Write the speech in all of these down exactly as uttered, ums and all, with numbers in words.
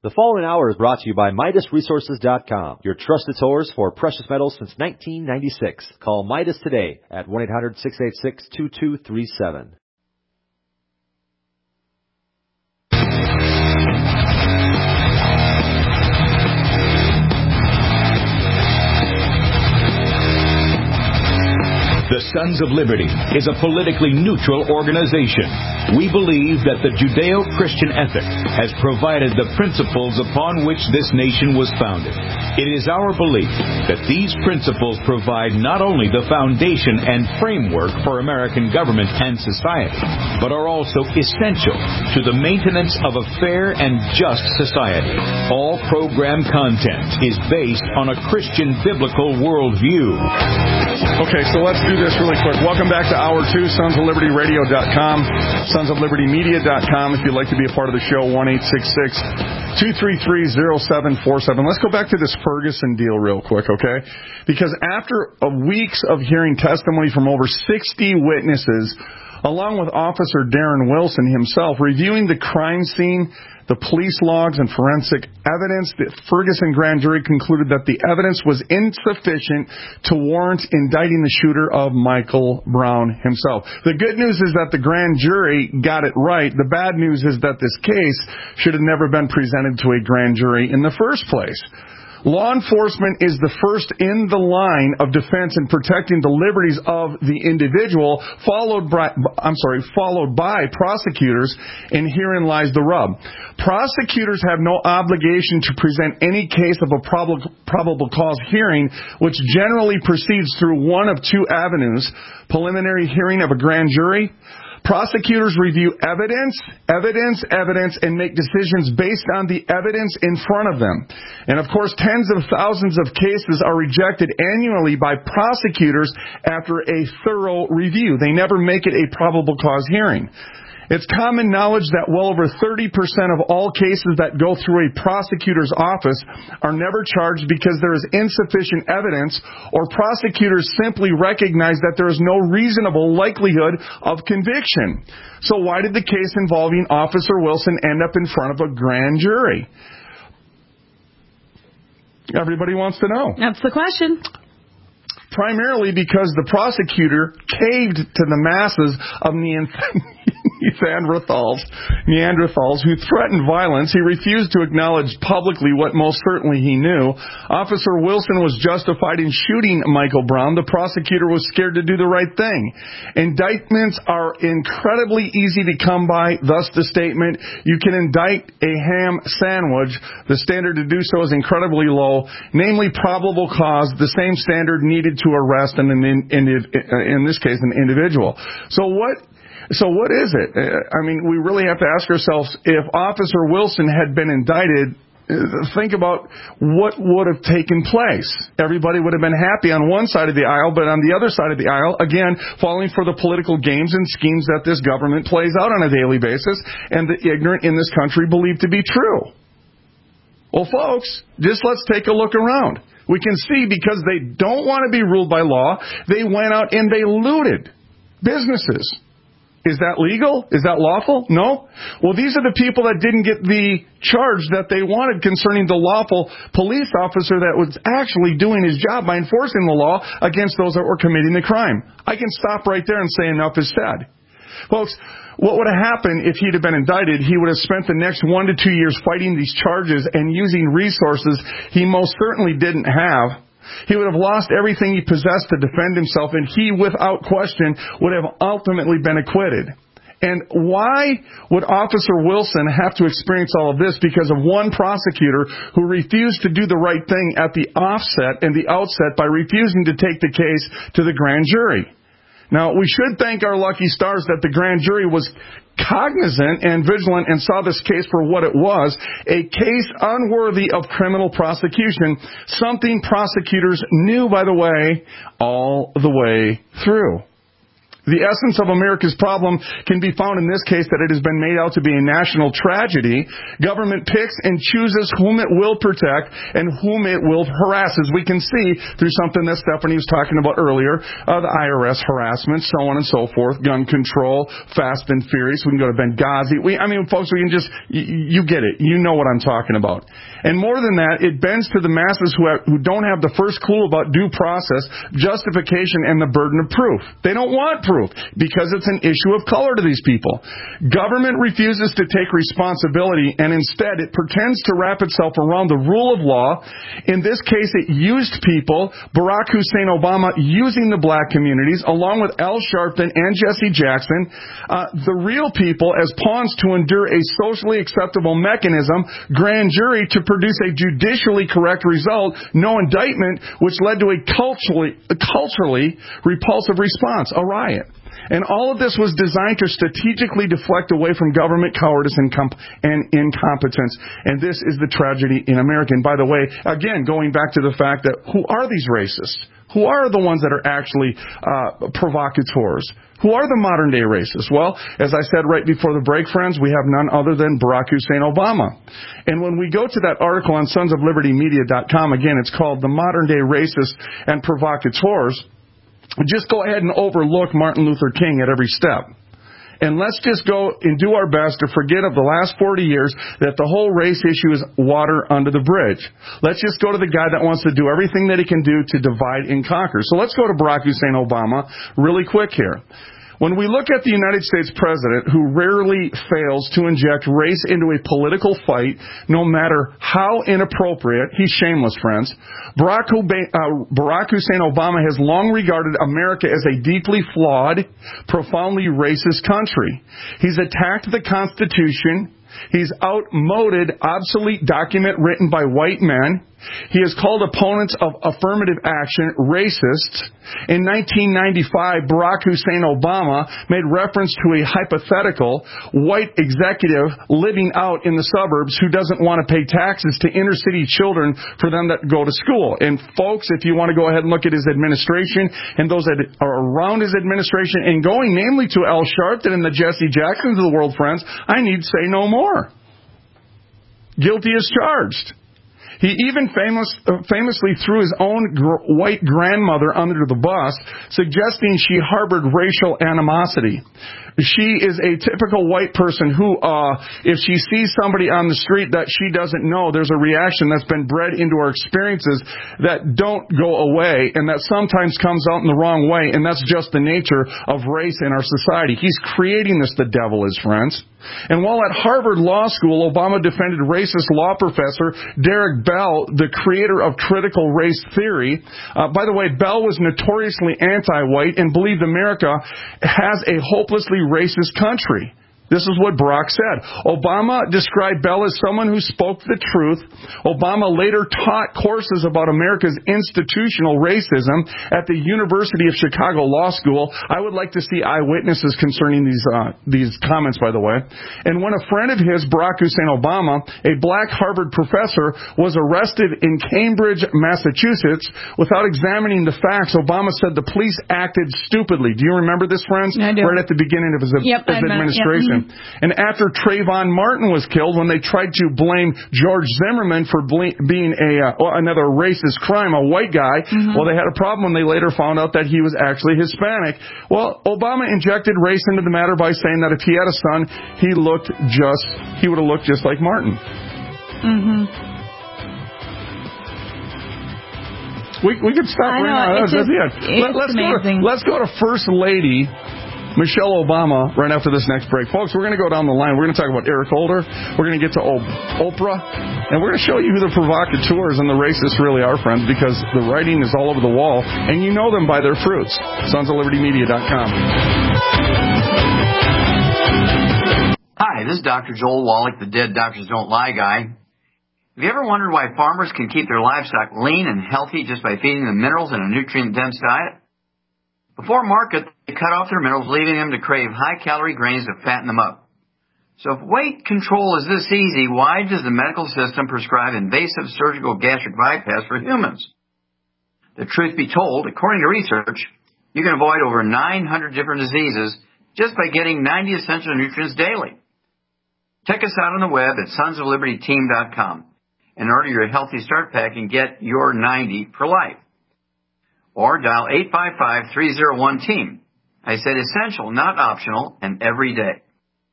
The following hour is brought to you by Midas Resources dot com, your trusted source for precious metals since nineteen ninety-six. Call Midas today at one eight hundred, six eight six, two two three seven. The Sons of Liberty is a politically neutral organization. We believe that the Judeo-Christian ethic has provided the principles upon which this nation was founded. It is our belief that these principles provide not only the foundation and framework for American government and society, but are also essential to the maintenance of a fair and just society. All program content is based on a Christian biblical worldview. Okay, so let's do this really quick. Welcome back to Hour two, Sons of Liberty Radio dot com, Sons of Liberty Media dot com. If you'd like to be a part of the show, one eight six six, two three three, zero seven four seven. Let's go back to this Ferguson deal real quick, okay? Because after weeks of hearing testimony from over sixty witnesses, along with Officer Darren Wilson himself, reviewing the crime scene, the police logs, and forensic evidence, the Ferguson grand jury concluded that the evidence was insufficient to warrant indicting the shooter of Michael Brown himself. The good news is that the grand jury got it right. The bad news is that this case should have never been presented to a grand jury in the first place. Law enforcement is the first in the line of defense in protecting the liberties of the individual, followed by, I'm sorry, followed by prosecutors, and herein lies the rub. Prosecutors have no obligation to present any case of a prob- probable cause hearing, which generally proceeds through one of two avenues: preliminary hearing of a grand jury. Prosecutors review evidence, evidence, evidence, and make decisions based on the evidence in front of them. And of course, tens of thousands of cases are rejected annually by prosecutors after a thorough review. They never make it a probable cause hearing. It's common knowledge that well over thirty percent of all cases that go through a prosecutor's office are never charged because there is insufficient evidence, or prosecutors simply recognize that there is no reasonable likelihood of conviction. So why did the case involving Officer Wilson end up in front of a grand jury? Everybody wants to know. That's the question. Primarily because the prosecutor caved to the masses of Neanderthals, Neanderthals who threatened violence. He refused to acknowledge publicly what most certainly he knew. Officer Wilson was justified in shooting Michael Brown. The prosecutor was scared to do the right thing. Indictments are incredibly easy to come by, thus the statement, you can indict a ham sandwich. The standard to do so is incredibly low, namely probable cause, the same standard needed to arrest an, in, in, in this case, an individual. So what So what is it? I mean, we really have to ask ourselves, if Officer Wilson had been indicted, think about what would have taken place. Everybody would have been happy on one side of the aisle, but on the other side of the aisle, again, falling for the political games and schemes that this government plays out on a daily basis, and the ignorant in this country believe to be true. Well, folks, just let's take a look around. We can see, because they don't want to be ruled by law, they went out and they looted businesses. Is that legal? Is that lawful? No? Well, these are the people that didn't get the charge that they wanted concerning the lawful police officer that was actually doing his job by enforcing the law against those that were committing the crime. I can stop right there and say enough is said. Folks, what would have happened if he'd have been indicted? He would have spent the next one to two years fighting these charges and using resources he most certainly didn't have. He would have lost everything he possessed to defend himself, and he, without question, would have ultimately been acquitted. And why would Officer Wilson have to experience all of this? Because of one prosecutor who refused to do the right thing at the offset and the outset by refusing to take the case to the grand jury. Now, we should thank our lucky stars that the grand jury was cognizant and vigilant and saw this case for what it was, a case unworthy of criminal prosecution, something prosecutors knew, by the way, all the way through. The essence of America's problem can be found in this case that it has been made out to be a national tragedy. Government picks and chooses whom it will protect and whom it will harass, as we can see through something that Stephanie was talking about earlier, uh, the I R S harassment, so on and so forth, gun control, fast and furious. We can go to Benghazi. We, I mean, folks, we can just, you, you get it. You know what I'm talking about. And more than that, it bends to the masses who, have, who don't have the first clue about due process, justification, and the burden of proof. They don't want proof because it's an issue of color to these people. Government refuses to take responsibility, and instead it pretends to wrap itself around the rule of law. In this case, it used people, Barack Hussein Obama using the black communities, along with Al Sharpton and Jesse Jackson, uh, the real people, as pawns to endure a socially acceptable mechanism, grand jury, to produce a judicially correct result, no indictment, which led to a culturally, a culturally repulsive response, a riot. And all of this was designed to strategically deflect away from government cowardice and, comp- and incompetence. And this is the tragedy in America. And by the way, again, going back to the fact that who are these racists? Who are the ones that are actually uh, provocateurs? Who are the modern-day racists? Well, as I said right before the break, friends, we have none other than Barack Hussein Obama. And when we go to that article on sons of liberty media dot com, again, it's called The Modern-Day Racists and Provocateurs, just go ahead and overlook Martin Luther King at every step. And let's just go and do our best to forget of the last forty years that the whole race issue is water under the bridge. Let's just go to the guy that wants to do everything that he can do to divide and conquer. So let's go to Barack Hussein Obama really quick here. When we look at the United States president, who rarely fails to inject race into a political fight, no matter how inappropriate, he's shameless, friends. Barack, Oba- uh, Barack Hussein Obama has long regarded America as a deeply flawed, profoundly racist country. He's attacked the Constitution. He's outmoded obsolete document written by white men. He has called opponents of affirmative action racists. In nineteen ninety-five, Barack Hussein Obama made reference to a hypothetical white executive living out in the suburbs who doesn't want to pay taxes to inner city children for them that go to school. And folks, if you want to go ahead and look at his administration and those that are around his administration, and going namely to Al Sharpton and the Jesse Jacksons of the world, friends, I need say no more. Guilty as charged. He even famous, uh, famously threw his own gr- white grandmother under the bus, suggesting she harbored racial animosity. She is a typical white person who, uh, if she sees somebody on the street that she doesn't know, there's a reaction that's been bred into our experiences that don't go away and that sometimes comes out in the wrong way, and that's just the nature of race in our society. He's creating this, the devil is, friends. And while at Harvard Law School, Obama defended racist law professor Derek Bell, the creator of critical race theory. Uh, by the way, Bell was notoriously anti-white and believed America has a hopelessly racist country. This is what Barack said. Obama described Bell as someone who spoke the truth. Obama later taught courses about America's institutional racism at the University of Chicago Law School. I would like to see eyewitnesses concerning these uh, these comments, by the way. And when a friend of his, Barack Hussein Obama, a black Harvard professor, was arrested in Cambridge, Massachusetts, without examining the facts, Obama said the police acted stupidly. Do you remember this, friends? I do. Right at the beginning of his, yep, his administration. Yep. And after Trayvon Martin was killed, when they tried to blame George Zimmerman for ble- being a uh, another racist crime, a white guy, mm-hmm. well, they had a problem when they later found out that he was actually Hispanic. Well, Obama injected race into the matter by saying that if he had a son, he looked just, he would have looked just like Martin. Mm-hmm. We we could stop I right know, now. That's, just, that's it. Let, let's amazing. go to, let's go to First Lady Michelle Obama right after this next break. Folks, we're going to go down the line. We're going to talk about Eric Holder. We're going to get to Oprah. And we're going to show you who the provocateurs and the racists really are, friends, because the writing is all over the wall, and you know them by their fruits. sons of liberty media dot com. Hi, this is Doctor Joel Wallach, the Dead Doctors Don't Lie guy. Have you ever wondered why farmers can keep their livestock lean and healthy just by feeding them minerals in a nutrient-dense diet? Before market, they cut off their minerals, leaving them to crave high-calorie grains to fatten them up. So if weight control is this easy, why does the medical system prescribe invasive surgical gastric bypass for humans? The truth be told, according to research, You can avoid over nine hundred different diseases just by getting ninety essential nutrients daily. Check us out on the web at sons of liberty team dot com and order your Healthy Start Pack and get your ninety for life. Or dial eight five five, three oh one, team. I said essential, not optional, and every day.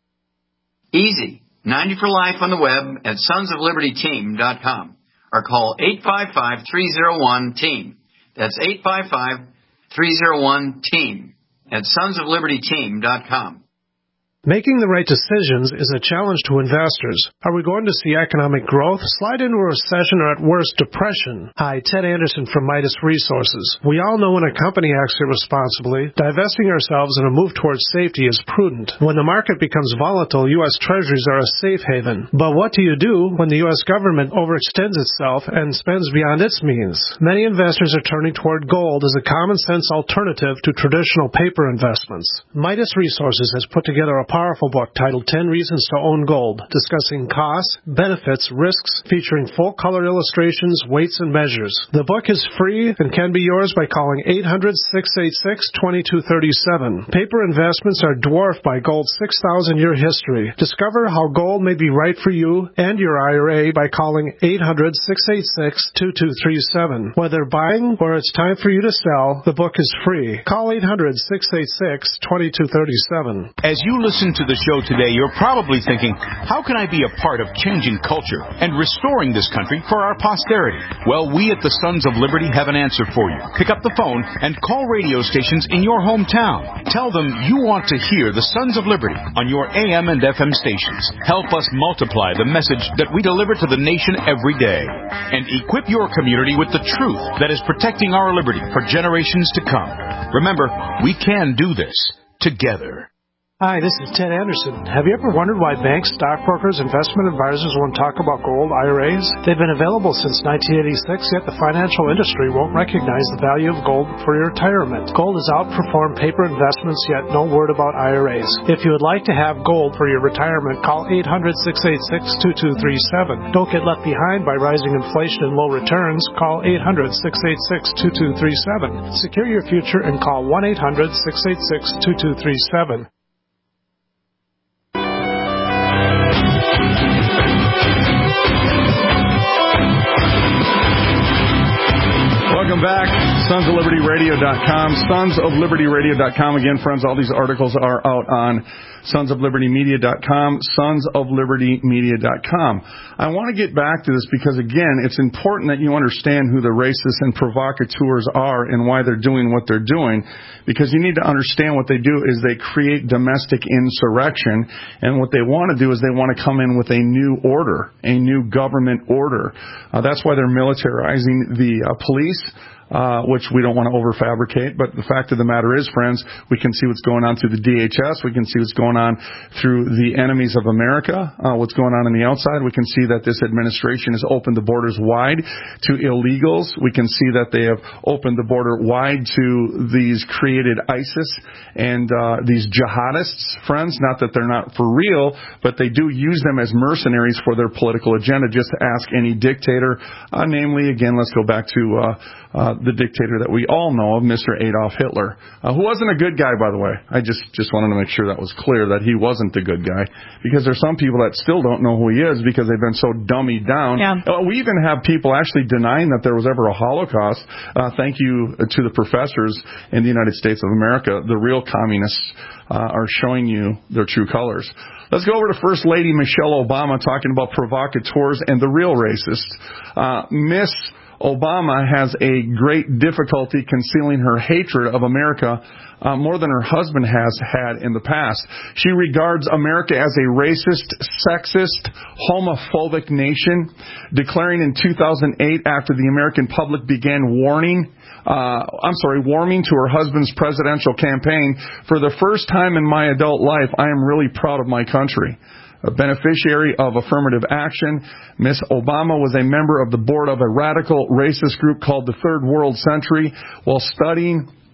Easy. ninety for life on the web at sons of liberty team dot com or call eight five five, three oh one, team. That's eight five five, three oh one, team at sons of liberty team dot com. Making the right decisions is a challenge to investors. Are we going to see economic growth, slide into a recession, or at worst, depression? Hi, Ted Anderson from Midas Resources. We all know when a company acts irresponsibly, divesting ourselves in a move towards safety is prudent. When the market becomes volatile, U S Treasuries are a safe haven. But what do you do when the U S government overextends itself and spends beyond its means? Many investors are turning toward gold as a common-sense alternative to traditional paper investments. Midas Resources has put together a powerful book titled ten Reasons to Own Gold, discussing costs, benefits, risks, featuring full-color illustrations, weights, and measures. The book is free and can be yours by calling eight hundred, six eight six, two two three seven. Paper investments are dwarfed by gold's six thousand year history. Discover how gold may be right for you and your I R A by calling eight hundred, six eight six, two two three seven. Whether buying or it's time for you to sell, the book is free. Call eight hundred, six eight six, two two three seven. As you listen to the show today, you're probably thinking, how can I be a part of changing culture and restoring this country for our posterity? Well, we at the Sons of Liberty have an answer for you. Pick up the phone and call radio stations in your hometown. Tell them you want to hear the Sons of Liberty on your A M and F M stations. Help us multiply the message that we deliver to the nation every day. And equip your community with the truth that is protecting our liberty for generations to come. Remember, we can do this together. Hi, this is Ted Anderson. Have you ever wondered why banks, stockbrokers, investment advisors won't talk about gold I R As? They've been available since nineteen eighty-six, yet the financial industry won't recognize the value of gold for your retirement. Gold has outperformed paper investments, yet no word about I R As. If you would like to have gold for your retirement, call eight hundred, six eight six, two two three seven. Don't get left behind by rising inflation and low returns. Call eight hundred, six eight six, two two three seven. Secure your future and call one eight hundred, six eight six, two two three seven. Welcome back. sons of liberty radio dot com. sons of liberty radio dot com. Again, friends, all these articles are out on sons of liberty media dot com, sons of liberty media dot com. I want to get back to this because, again, it's important that you understand who the racists and provocateurs are and why they're doing what they're doing, because you need to understand what they do is they create domestic insurrection, and what they want to do is they want to come in with a new order, a new government order. Uh, that's why they're militarizing the uh, police. Uh, which we don't want to overfabricate, but the fact of the matter is, friends, we can see what's going on through the D H S, we can see what's going on through the enemies of America, uh, what's going on on the outside. We can see that this administration has opened the borders wide to illegals. We can see that they have opened the border wide to these created ISIS and uh, these jihadists, friends, not that they're not for real, but they do use them as mercenaries for their political agenda, just to ask any dictator, uh, namely, again, let's go back to uh, uh, the dictator that we all know of, Mister Adolf Hitler, uh, who wasn't a good guy, by the way. I just, just wanted to make sure that was clear, that he wasn't the good guy, because there's some people that still don't know who he is because they've been so dummied down. Yeah. Uh, we even have people actually denying that there was ever a Holocaust. Uh, thank you to the professors in the United States of America. The real communists uh, are showing you their true colors. Let's go over to First Lady Michelle Obama talking about provocateurs and the real racists. Uh, Miss Obama has a great difficulty concealing her hatred of America uh, more than her husband has had in the past. She regards America as a racist, sexist, homophobic nation, declaring in two thousand eight, after the American public began warning Uh, I'm sorry, warming to her husband's presidential campaign, for the first time in my adult life, I am really proud of my country. A beneficiary of affirmative action, Miss Obama was a member of the board of a radical racist group called the Third World Century. While studying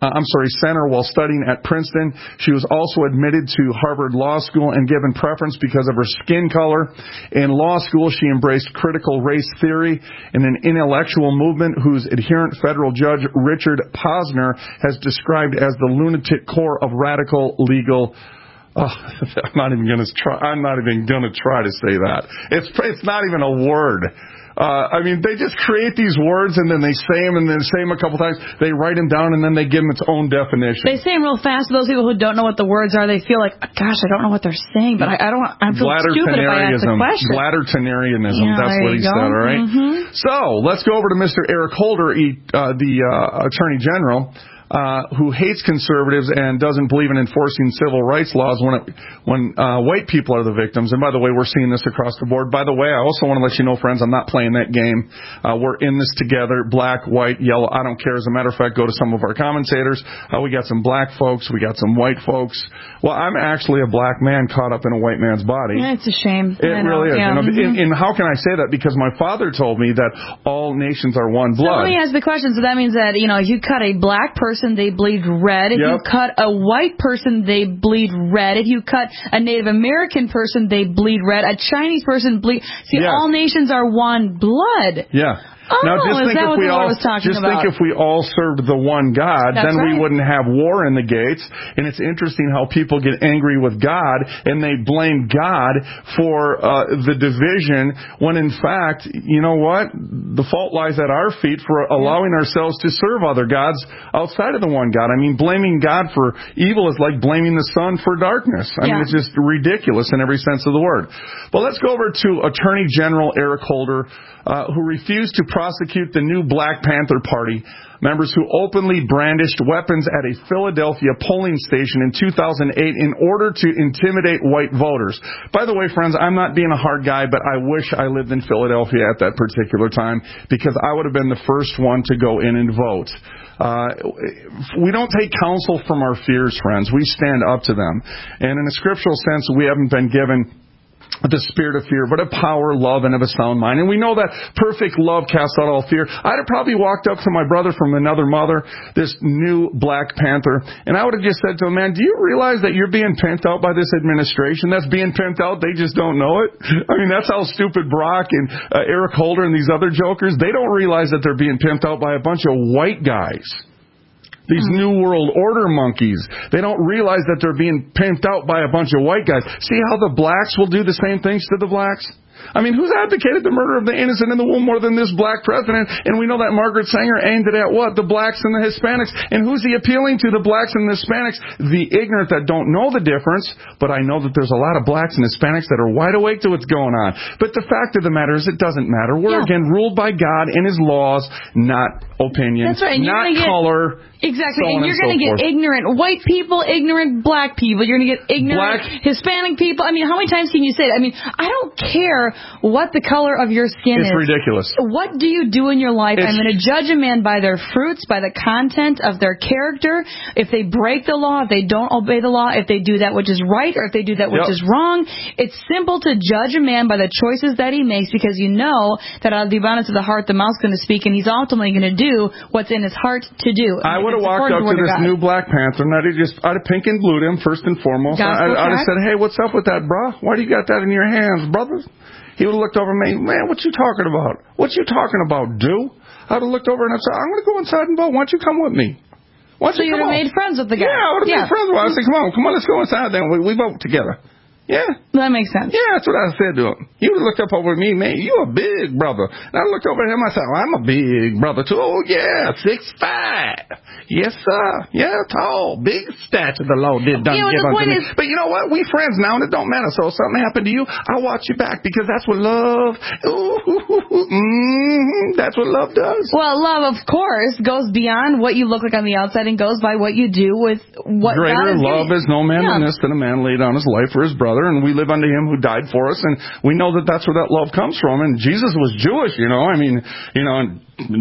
uh, I'm sorry, center while studying at Princeton. She was also admitted to Harvard Law School and given preference because of her skin color. In law school, she embraced critical race theory in an intellectual movement whose adherent federal judge Richard Posner has described as the lunatic core of radical legal. Oh, I'm not even going to try. I'm not even going to try to say that. It's it's not even a word. Uh, I mean, they just create these words and then they say them and then say them a couple times. They write them down and then they give them its own definition. They say them real fast. For those people who don't know what the words are, they feel like, gosh, I don't know what they're saying, but I, I don't. I feel stupid if I ask the question. Bladdertonarianism. Yeah, that's what he go. said. All right. Mm-hmm. So let's go over to Mister Eric Holder, he, uh, the uh, Attorney General. Uh, who hates conservatives and doesn't believe in enforcing civil rights laws when it, when uh, white people are the victims. And by the way, we're seeing this across the board. By the way, I also want to let you know, friends, I'm not playing that game. Uh, we're in this together, black, white, yellow. I don't care. As a matter of fact, go to some of our commentators. Uh, we got some black folks. We got some white folks. Well, I'm actually a black man caught up in a white man's body. Yeah, it's a shame. It really is. Yeah. You know, Mm-hmm. and, and how can I say that? Because my father told me that all nations are one blood. So let me ask the question. So that means that, you know, if you cut a black person, they bleed red. If Yep. you cut a white person, they bleed red. If you cut a Native American person, they bleed red. A Chinese person bleed. See, Yes. all nations are one blood. Yeah. Oh, now just is think that if what we the Lord all was talking just about? think if we all served the one God, That's then we right. wouldn't have war in the gates. And it's interesting how people get angry with God and they blame God for uh, the division when in fact, you know what? The fault lies at our feet for allowing ourselves to serve other gods outside of the one God. I mean, blaming God for evil is like blaming the sun for darkness. I mean, Yeah. it's just ridiculous in every sense of the word. But let's go over to Attorney General Eric Holder, uh, who refused to prosecute the new Black Panther Party members who openly brandished weapons at a Philadelphia polling station in two thousand eight in order to intimidate white voters. By the way, friends, I'm not being a hard guy, but I wish I lived in Philadelphia at that particular time because I would have been the first one to go in and vote. Uh, we don't take counsel from our fears, friends. We stand up to them. And in a scriptural sense, we haven't been given the spirit of fear, but of power, love, and of a sound mind. And we know that perfect love casts out all fear. I'd have probably walked up to my brother from another mother, this new Black Panther, and I would have just said to him, man, do you realize that you're being pimped out by this administration? That's being pimped out. They just don't know it. I mean, that's how stupid Brock and uh, Eric Holder and these other jokers, they don't realize that they're being pimped out by a bunch of white guys. These New World Order monkeys. They don't realize that they're being pimped out by a bunch of white guys. See how the blacks will do the same things to the blacks? I mean, who's advocated the murder of the innocent in the womb more than this black president? And we know that Margaret Sanger aimed it at what? The blacks and the Hispanics. And who's he appealing to? The blacks and the Hispanics. The ignorant that don't know the difference. But I know that there's a lot of blacks and Hispanics that are wide awake to what's going on. But the fact of the matter is it doesn't matter. We're, Yeah. again, ruled by God and His laws, not opinion, That's right. And not you're gonna get, color. Exactly. So and you're so going to get forth. ignorant white people, ignorant black people. You're going to get ignorant Black- Hispanic people. I mean, how many times can you say that? I mean, I don't care what the color of your skin It's is. ridiculous. What do you do in your life? It's- I'm going to judge a man by their fruits, by the content of their character. If they break the law, if they don't obey the law, if they do that which is right, or if they do that which Yep. is wrong. It's simple to judge a man by the choices that he makes because you know that out of the abundance of the heart, the mouth's going to speak, and he's ultimately going to do what's in his heart to do. I would have It's walked according up the to Word of this God. new Black Panther, and I'd have just, I'd have pink and blued him first and foremost. I, Gospel I'd have tract. said, hey, what's up with that, bruh? Why do you got that in your hands, brothers? He would have looked over at me, man, what you talking about? What you talking about, dude? I'd have looked over and I'd said, I'm going to go inside and vote. Why don't you come with me? Why don't So you you'd come have on? made friends with the guy. Yeah, I would have made friends with him. I said, come on, come on, let's go inside then. We, we vote together. Yeah. That makes sense. Yeah, that's what I said to him. He would look up over at me, man, you a big brother. And I looked over at him, I said, well, I'm a big brother too. Oh, yeah, six five. Yes, sir. Yeah, tall, big stature the Lord did done Yeah, but give the unto point me. is- But you know what? We friends now, and it don't matter. So if something happened to you, I'll watch you back because that's what love, ooh, mm-hmm, that's what love does. Well, love, of course, goes beyond what you look like on the outside and goes by what you do with what God Greater has love given you. is no man Yeah. than this, than a man laid down his life for his brother, and we live unto him who died for us, and we know that that's where that love comes from. And Jesus was Jewish, you know. I mean, you know, and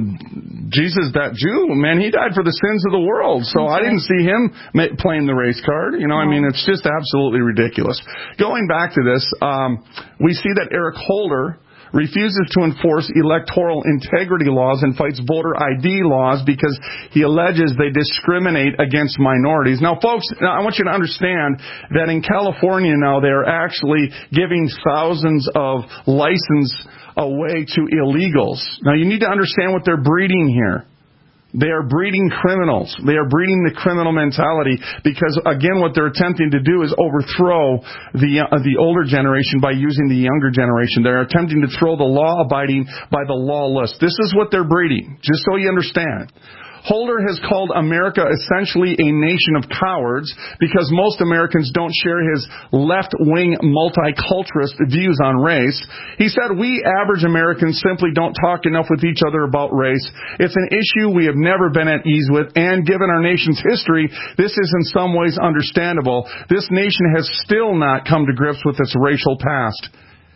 Jesus, that Jew, man, he died for the sins of the world. So I didn't see him ma- playing the race card. You know, I mean, it's just absolutely ridiculous. Going back to this, um, we see that Eric Holder refuses to enforce electoral integrity laws and fights voter I D laws because he alleges they discriminate against minorities. Now, folks, I want you to understand that in California now they are actually giving thousands of licenses away to illegals. Now, you need to understand what they're breeding here. They are breeding criminals. They are breeding the criminal mentality because, again, what they're attempting to do is overthrow the uh, the older generation by using the younger generation. They're attempting to throw the law-abiding by the lawless. This is what they're breeding, just so you understand. Holder has called America essentially a nation of cowards because most Americans don't share his left-wing multiculturalist views on race. He said, we average Americans simply don't talk enough with each other about race. It's an issue we have never been at ease with, and given our nation's history, this is in some ways understandable. This nation has still not come to grips with its racial past.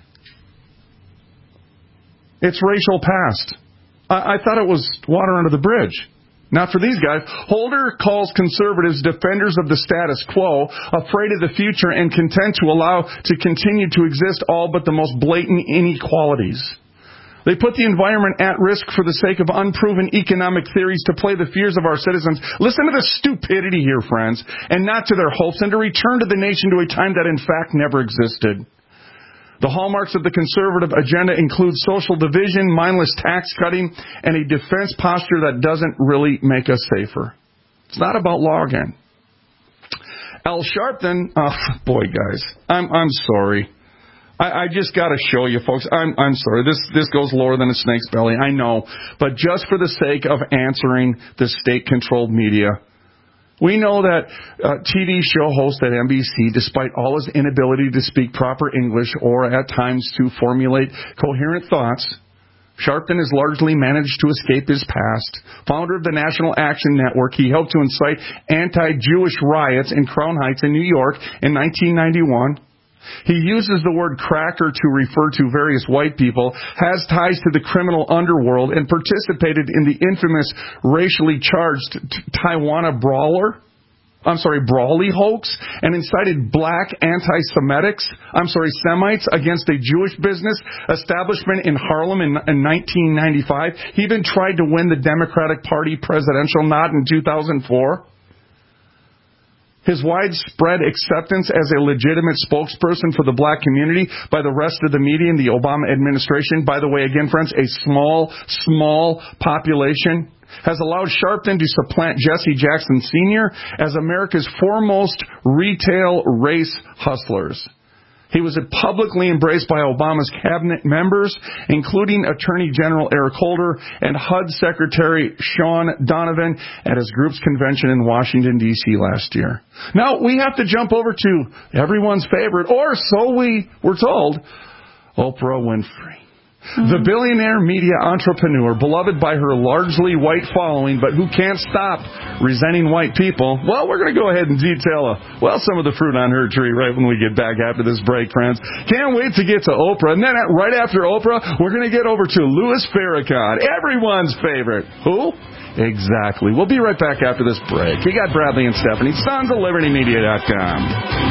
Its racial past. I, I thought it was water under the bridge. Not for these guys. Holder calls conservatives defenders of the status quo, afraid of the future, and content to allow to continue to exist all but the most blatant inequalities. They put the environment at risk for the sake of unproven economic theories to play the fears of our citizens. Listen to the stupidity here, friends, and not to their hopes, and to return to the nation to a time that in fact never existed. The hallmarks of the conservative agenda include social division, mindless tax cutting, and a defense posture that doesn't really make us safer. It's not about law again. Al Sharpton, oh boy, guys, I'm I'm sorry. I, I just got to show you, folks. I'm I'm sorry. This this goes lower than a snake's belly. I know, but just for the sake of answering the state-controlled media. We know that uh, T V show host at N B C, despite all his inability to speak proper English or at times to formulate coherent thoughts, Sharpton has largely managed to escape his past. Founder of the National Action Network, he helped to incite anti-Jewish riots in Crown Heights in New York in nineteen ninety-one. He uses the word cracker to refer to various white people, has ties to the criminal underworld, and participated in the infamous racially charged Tijuana brawler, I'm sorry, Brawley hoax, and incited black anti-Semitics, I'm sorry, Semites against a Jewish business establishment in Harlem in, in nineteen ninety-five. He even tried to win the Democratic Party presidential nod in two thousand four. His widespread acceptance as a legitimate spokesperson for the black community by the rest of the media in the Obama administration, by the way, again, friends, a small, small population, has allowed Sharpton to supplant Jesse Jackson Senior as America's foremost retail race hustlers. He was publicly embraced by Obama's cabinet members, including Attorney General Eric Holder and H U D Secretary Sean Donovan at his group's convention in Washington, D C last year. Now, we have to jump over to everyone's favorite, or so we were told, Oprah Winfrey. Mm-hmm. The billionaire media entrepreneur, beloved by her largely white following, but who can't stop resenting white people. Well, we're going to go ahead and detail, a, well, some of the fruit on her tree right when we get back after this break, friends. Can't wait to get to Oprah. And then right after Oprah, we're going to get over to Louis Farrakhan, everyone's favorite. Who? Exactly. We'll be right back after this break. We got Bradley and Stephanie, sons of liberty media dot com.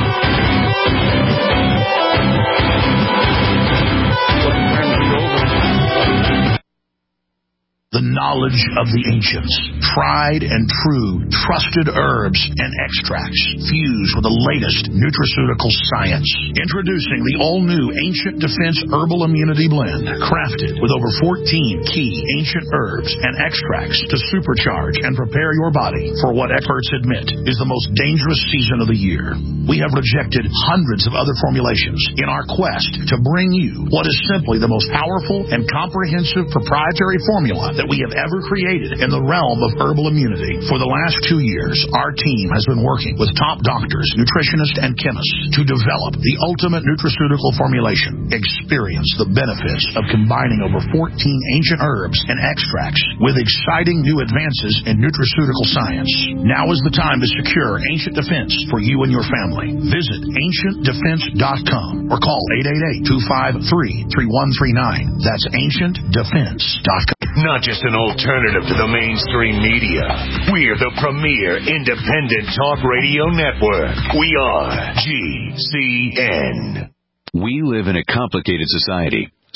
The knowledge of the ancients, tried and true, trusted herbs and extracts, fused with the latest nutraceutical science. Introducing the all-new Ancient Defense Herbal Immunity Blend, crafted with over fourteen key ancient herbs and extracts to supercharge and prepare your body for what experts admit is the most dangerous season of the year. We have rejected hundreds of other formulations in our quest to bring you what is simply the most powerful and comprehensive proprietary formula that we have ever created in the realm of herbal immunity. For the last two years, our team has been working with top doctors, nutritionists, and chemists to develop the ultimate nutraceutical formulation. Experience the benefits of combining over fourteen ancient herbs and extracts with exciting new advances in nutraceutical science. Now is the time to secure Ancient Defense for you and your family. Visit ancient defense dot com or call eight eight eight, two five three, three one three nine. That's ancient defense dot com. Not just an alternative to the mainstream media. We're the premier independent talk radio network. We are G C N. We live in a complicated society.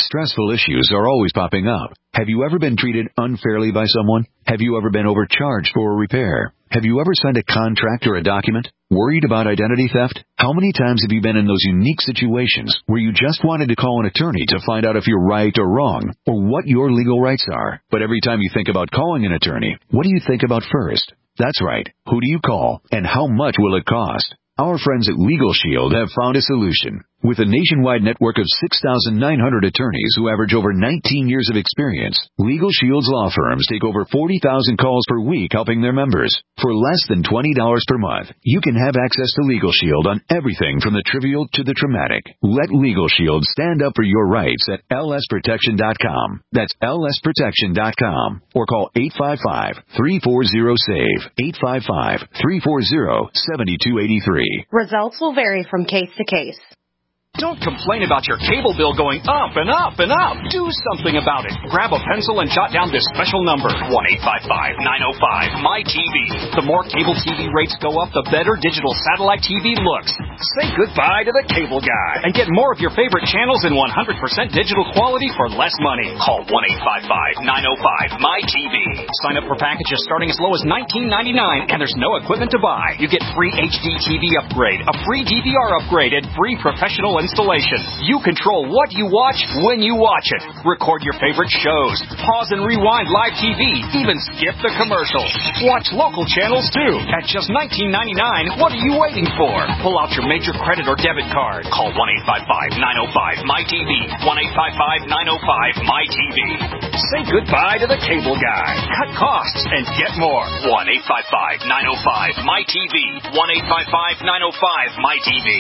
Stressful issues are always popping up. Have you ever been treated unfairly by someone? Have you ever been overcharged for a repair? Have you ever signed a contract or a document? Worried about identity theft? How many times have you been in those unique situations where you just wanted to call an attorney to find out if you're right or wrong, or what your legal rights are? But every time you think about calling an attorney, what do you think about first? That's right. Who do you call, and how much will it cost? Our friends at Legal Shield have found a solution. With a nationwide network of six thousand nine hundred attorneys who average over nineteen years of experience, Legal Shield's law firms take over forty thousand calls per week helping their members. For less than twenty dollars per month, you can have access to Legal Shield on everything from the trivial to the traumatic. Let Legal Shield stand up for your rights at L S protection dot com. That's L S protection dot com. Or call eight five five, three four zero, SAVE, eight five five, three four zero, seven two eight three. Results will vary from case to case. Don't complain about your cable bill going up and up and up. Do something about it. Grab a pencil and jot down this special number, one eight five five, nine oh five, M Y T V. The more cable T V rates go up, the better digital satellite T V looks. Say goodbye to the cable guy and get more of your favorite channels in one hundred percent digital quality for less money. Call one eight five five, nine oh five, M Y T V. Sign up for packages starting as low as nineteen ninety-nine, and there's no equipment to buy. You get free H D T V upgrade, a free D V R upgrade, and free professional installation. You control what you watch when you watch it. Record your favorite shows. Pause and rewind live T V. Even skip the commercials. Watch local channels too. At just nineteen ninety-nine, what are you waiting for? Pull out your major credit or debit card. Call one eight five five, nine oh five, M Y T V. one eight five five, nine oh five, M Y T V. Say goodbye to the cable guy. Cut costs and get more. one eight five five, nine oh five, M Y T V. one eight five five, nine oh five, M Y T V.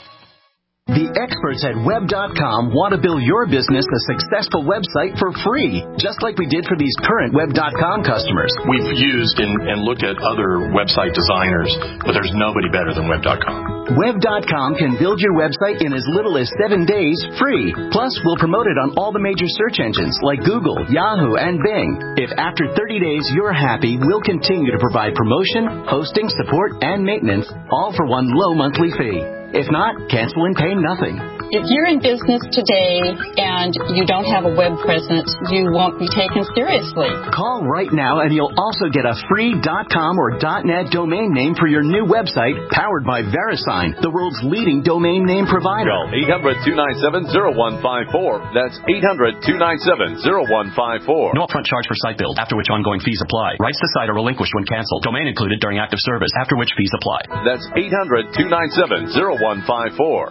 The experts at web dot com want to build your business a successful website for free, just like we did for these current web dot com customers. We've used and, and looked at other website designers, but there's nobody better than web dot com. web dot com can build your website in as little as seven days free. Plus, we'll promote it on all the major search engines like Google, Yahoo, and Bing. If after thirty days you're happy, we'll continue to provide promotion, hosting, support, and maintenance, all for one low monthly fee. If not, cancel and pay nothing. If you're in business today and you don't have a web presence, you won't be taken seriously. Call right now and you'll also get a free .com or .net domain name for your new website powered by VeriSign, the world's leading domain name provider. Call eight hundred, two nine seven, zero one five four. That's eight hundred, two nine seven, zero one five four. No upfront charge for site build, after which ongoing fees apply. Rights to site are relinquished when canceled. Domain included during active service, after which fees apply. That's eight hundred, two nine seven, zero one five four.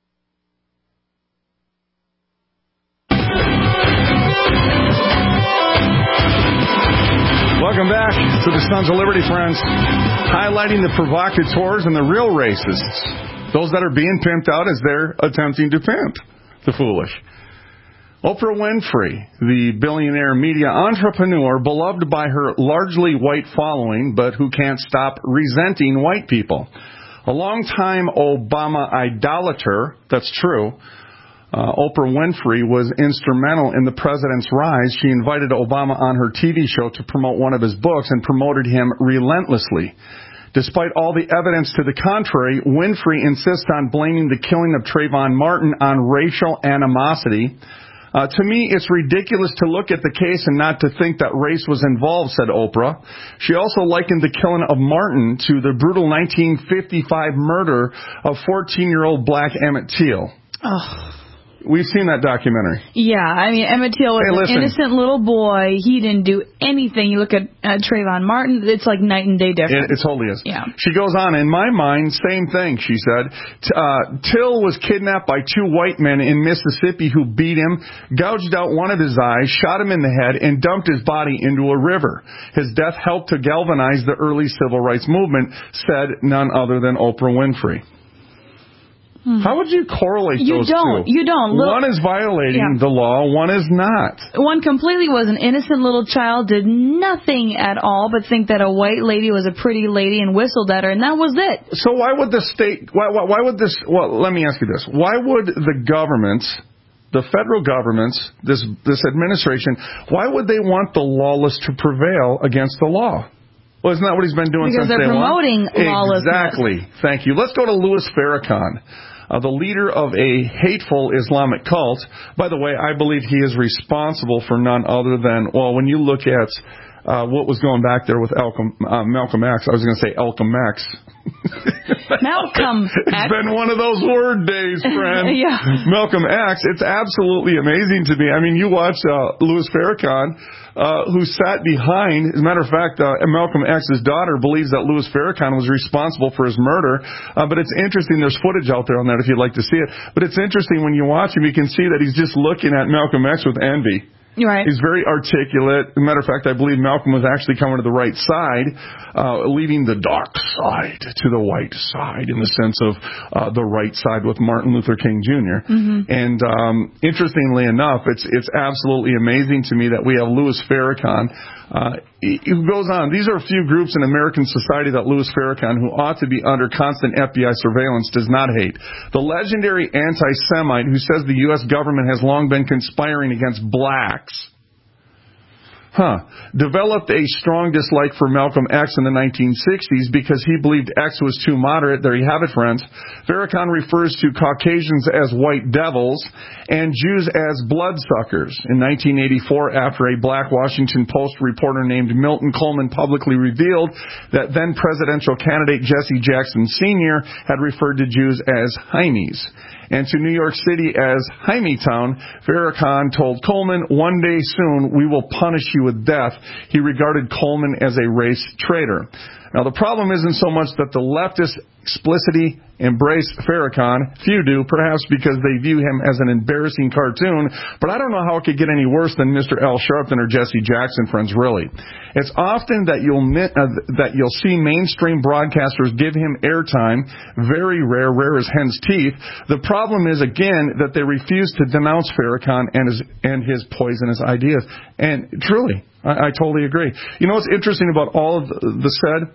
Welcome back to the Sons of Liberty, friends. Highlighting the provocateurs and the real racists. Those that are being pimped out as they're attempting to pimp the foolish. Oprah Winfrey, the billionaire media entrepreneur, beloved by her largely white following, but who can't stop resenting white people. A longtime Obama idolater, that's true. Uh, Oprah Winfrey was instrumental in the president's rise. She invited Obama on her T V show to promote one of his books and promoted him relentlessly. Despite all the evidence to the contrary, Winfrey insists on blaming the killing of Trayvon Martin on racial animosity. Uh, to me, it's ridiculous to look at the case and not to think that race was involved, said Oprah. She also likened the killing of Martin to the brutal nineteen fifty-five murder of fourteen-year-old black Emmett Till. Oh. We've seen that documentary. Yeah, I mean, Emmett Till was hey, an innocent little boy. He didn't do anything. You look at uh, Trayvon Martin, it's like night and day difference. It, it totally is. Yeah. She goes on, in my mind, same thing, she said. Uh, Till was kidnapped by two white men in Mississippi who beat him, gouged out one of his eyes, shot him in the head, and dumped his body into a river. His death helped to galvanize the early civil rights movement, said none other than Oprah Winfrey. How would you correlate you those don't, two? You don't. Look, one is violating yeah. the law, one is not. One completely was an innocent little child, did nothing at all but think that a white lady was a pretty lady and whistled at her, and that was it. So why would the state, why, why, why would this, well, let me ask you this. Why would the governments, the federal governments, this, this administration, why would they want the lawless to prevail against the law? Well, isn't that what he's been doing because since day one? Because they're promoting lawlessness. Exactly. Thank you. Let's go to Louis Farrakhan. uh, the leader of a hateful Islamic cult. By the way, I believe he is responsible for none other than, well, when you look at uh, what was going back there with Malcolm, uh, Malcolm X, I was going to say Malcolm X. Malcolm X. It's been one of those word days, friend. Yeah. Malcolm X. It's absolutely amazing to me. I mean, you watch uh, Louis Farrakhan, uh, who sat behind. As a matter of fact, uh, Malcolm X's daughter believes that Louis Farrakhan was responsible for his murder. Uh, but it's interesting. There's footage out there on that if you'd like to see it. But it's interesting when you watch him, you can see that he's just looking at Malcolm X with envy. Right. He's very articulate. As a matter of fact, I believe Malcolm was actually coming to the right side, uh, leaving the dark side to the white side in the sense of uh, the right side with Martin Luther King Junior Mm-hmm. And um, interestingly enough, it's it's absolutely amazing to me that we have Louis Farrakhan. Uh, who goes on, these are a few groups in American society that Louis Farrakhan, who ought to be under constant F B I surveillance, does not hate. The legendary anti-Semite who says the U S government has long been conspiring against blacks. Huh. Developed a strong dislike for Malcolm X in the nineteen sixties because he believed X was too moderate. There you have it, friends. Farrakhan refers to Caucasians as white devils and Jews as bloodsuckers. In nineteen eighty-four, after a black Washington Post reporter named Milton Coleman publicly revealed that then presidential candidate Jesse Jackson Senior had referred to Jews as Heimies. And to New York City as Hymietown, Farrakhan told Coleman, one day soon we will punish you with death. He regarded Coleman as a race traitor. Now, the problem isn't so much that the leftists explicitly embrace Farrakhan. Few do, perhaps because they view him as an embarrassing cartoon. But I don't know how it could get any worse than Mister Al Sharpton or Jesse Jackson, friends, really. It's often that you'll uh, that you'll see mainstream broadcasters give him airtime. Very rare, rare as hen's teeth. The problem is, again, that they refuse to denounce Farrakhan and his, and his poisonous ideas. And truly, I, I totally agree. You know what's interesting about all of the, the said?